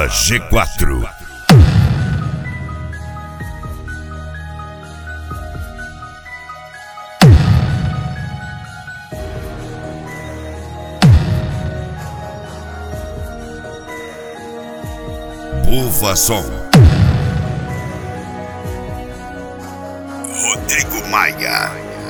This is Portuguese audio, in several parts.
Balada G4. Bufa Som. Rodrigo Maia.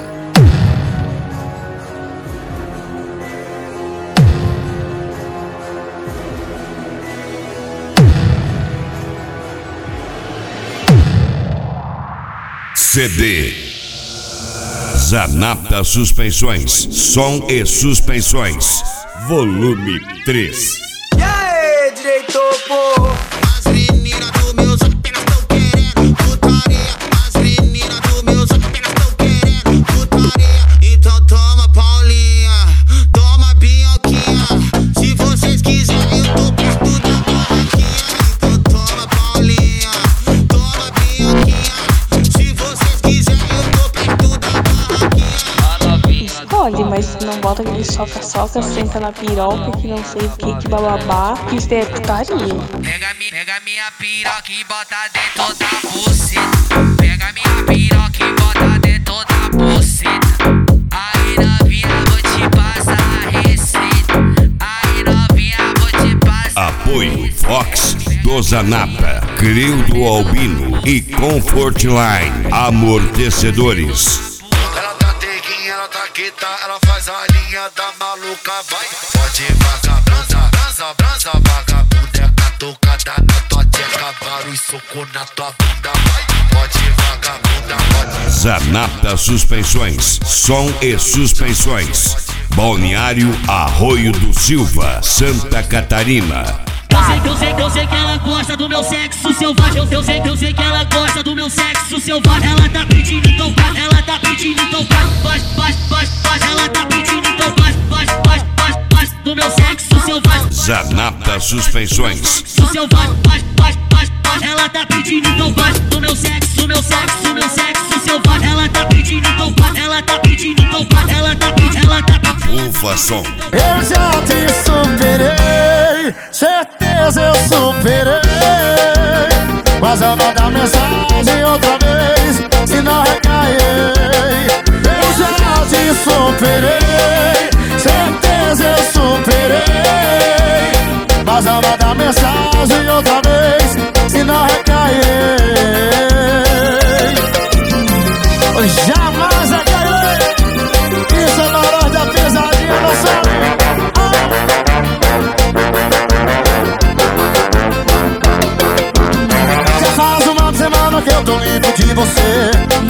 CD Zanapta Suspensões, som e suspensões, volume 3. E aí, diretor, pô? As meninas do meu zap apenas tão querendo putaria. As meninas do meu zap apenas tão querendo putaria. Então toma Paulinha, toma Binhoquinha. Se vocês quiserem eu tô perto da barraquinha. Então toma Paulinha, toma Binhoquinha. Se vocês quiserem eu tô perto da barraquinha. Escolhe, mas não bota aquele soca-soca, senta na piroca, que não sei o que bababá, que isso é putaria. Pega minha piroca e bota dentro da buceta. Pega minha piroca e bota dentro da buceta. Aí novinha, vou te passar a receita. Aí novinha, vou te passar. Apoio Fox do Zanapta, Crildo Albino e Comfort Line Amortecedores. Ela tá teguinha, ela tá quita, ela faz a linha da maluca, vai. Pode vagabunda, brança, vagabunda é catucada na tua tcheca, barulho, soco na tua bunda, vai. Pode vagabunda, pode. Zanapta Suspensões, som e suspensões, Balneário Arroio do Silva, Santa Catarina. Eu sei que ela gosta do meu sexo selvagem. Eu sei que ela gosta do meu sexo selvagem. Ela tá pedindo então faz, ela tá pedindo então faz, ela tá pedindo então faz do meu sexo selvagem. Zanapta Suspensões. Selvagem, ela tá pedindo então faz do meu sexo selvagem. Ela tá pedindo então faz, ela tá pedindo então faz, ela tá pedindo. Bufa Som. Eu já te superei, certeza eu superei. Mas eu vou dar mensagem outra vez, se não recairei. Eu já te superei, certeza eu superei. Mas eu vou dar mensagem outra vez, se não recairei. Jamais recairei. Isso é barulho da pesadinha, não sabe? Já faz uma semana que eu tô livre de você.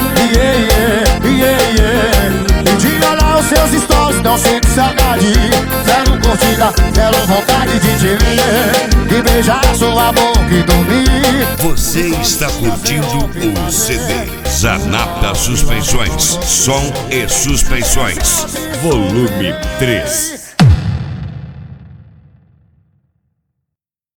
E de olhar os seus stories, não sinto saudade. Zero curtida, zero vontade de te ver e beijar sua boca e dormir. Você está curtindo o CD Zanapta Suspensões, som e suspensões, volume 3.